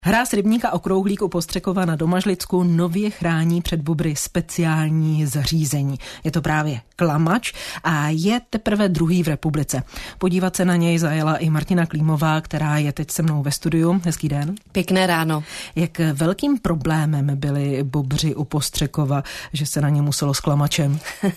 Hráz rybníka Okrouhlík u Postřekova na Domažlicku nově chrání před bobry speciální zařízení. Je to právě klamač a je teprve druhý v republice. Podívat se na něj zajela i Martina Klímová, která je teď se mnou ve studiu. Hezký den. Pěkné ráno. Jak velkým problémem byli bobři u Postřekova, že se na ně muselo s klamačem?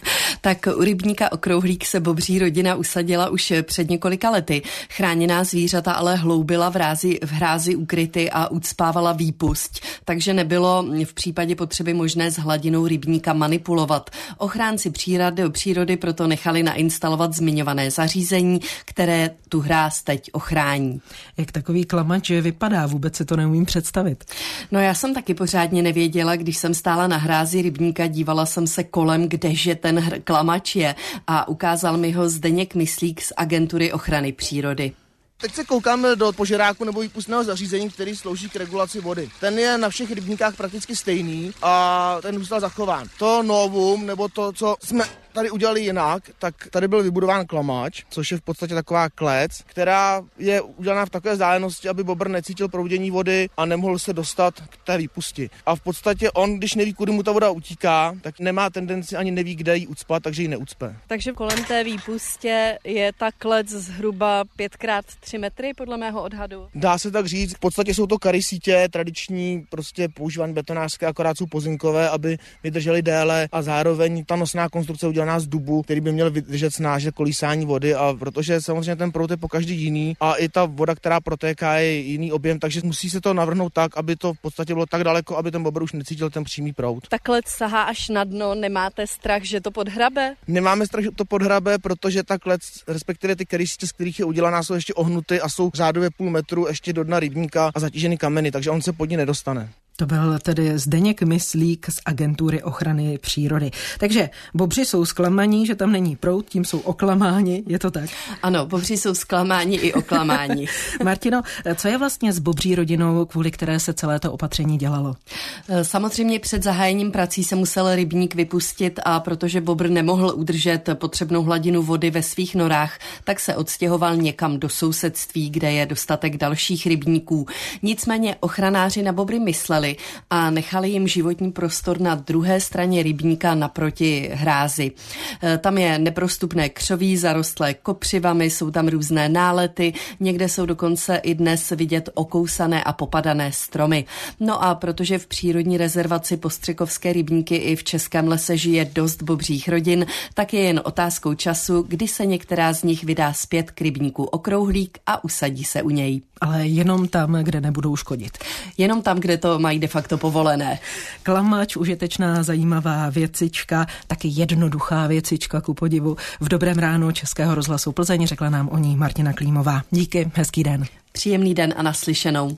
Tak u rybníka Okrouhlík se bobří rodina usadila už před několika lety. Chráněná zvířata ale hloubila v hrázi ukryty a ucpávala výpusť, takže nebylo v případě potřeby možné s hladinou rybníka manipulovat. Ochránci přírody proto nechali nainstalovat zmiňované zařízení, které tu hráz teď ochrání. Jak takový klamač vypadá? Vůbec si to neumím představit. No já jsem taky pořádně nevěděla, když jsem stála na hrázi rybníka, dívala jsem se kolem, kdeže ten klamač je a ukázal mi ho Zdeněk Myslík z Agentury ochrany přírody. Teď se koukáme do požeráku nebo výpustného zařízení, který slouží k regulaci vody. Ten je na všech rybníkách prakticky stejný a ten zůstal zachován. To novum, nebo to, co jsme tady udělali jinak, tak tady byl vybudován klamač, což je v podstatě taková klec, která je udělaná v takové vzdálenosti, aby bobr necítil proudění vody a nemohl se dostat k té výpusti. A v podstatě on, když neví, kudy mu ta voda utíká, tak nemá tendenci ani neví, kde ji ucpat, takže ji neucpe. Takže kolem té výpustě je ta klec zhruba 5x3 metry, podle mého odhadu. Dá se tak říct, v podstatě jsou to karysítě, tradiční, prostě používané betonářské, akorát jsou pozinkové, aby vydržely déle a zároveň ta nosná konstrukce udělaná z dubu, který by měl vydržet snáže kolísání vody, a protože samozřejmě ten proud je po každý jiný a i ta voda, která protéká, je jiný objem, takže musí se to navrhnout tak, aby to v podstatě bylo tak daleko, aby ten bobr už necítil ten přímý proud. Ta klec sahá až na dno, nemáte strach, že to podhrabe? Nemáme strach, že to podhrabe, protože ta klec, respektive ty karysítě, z kterých je udělaná, jsou ještě ohnuty a jsou řádově půl metru ještě do dna rybníka a zatížený kameny, takže on se pod ní nedostane. To byl tedy Zdeněk Myslík z Agentury ochrany přírody. Takže bobři jsou zklamaní, že tam není proud, tím jsou oklamáni, je to tak? Ano, bobři jsou zklamáni i oklamáni. Martino, co je vlastně s bobří rodinou, kvůli které se celé to opatření dělalo? Samozřejmě před zahájením prací se musel rybník vypustit a protože bobr nemohl udržet potřebnou hladinu vody ve svých norách, tak se odstěhoval někam do sousedství, kde je dostatek dalších rybníků. Nicméně ochranáři na bobry mysleli a nechali jim životní prostor na druhé straně rybníka naproti hrázi. Tam je neprostupné křoví, zarostlé kopřivami, jsou tam různé nálety, někde jsou dokonce i dnes vidět okousané a popadané stromy. No a protože v přírodní rezervaci Postřekovské rybníky i v Českém lese žije dost bobřích rodin, tak je jen otázkou času, kdy se některá z nich vydá zpět k rybníku Okrouhlík a usadí se u něj. Ale jenom tam, kde nebudou škodit. Jenom tam, kde to mají de facto povolené. Klamač, užitečná, zajímavá věcička, taky jednoduchá věcička ku podivu. V Dobrém ránu Českého rozhlasu Plzeň řekla nám o ní Martina Klímová. Díky, hezký den. Příjemný den a naslyšenou.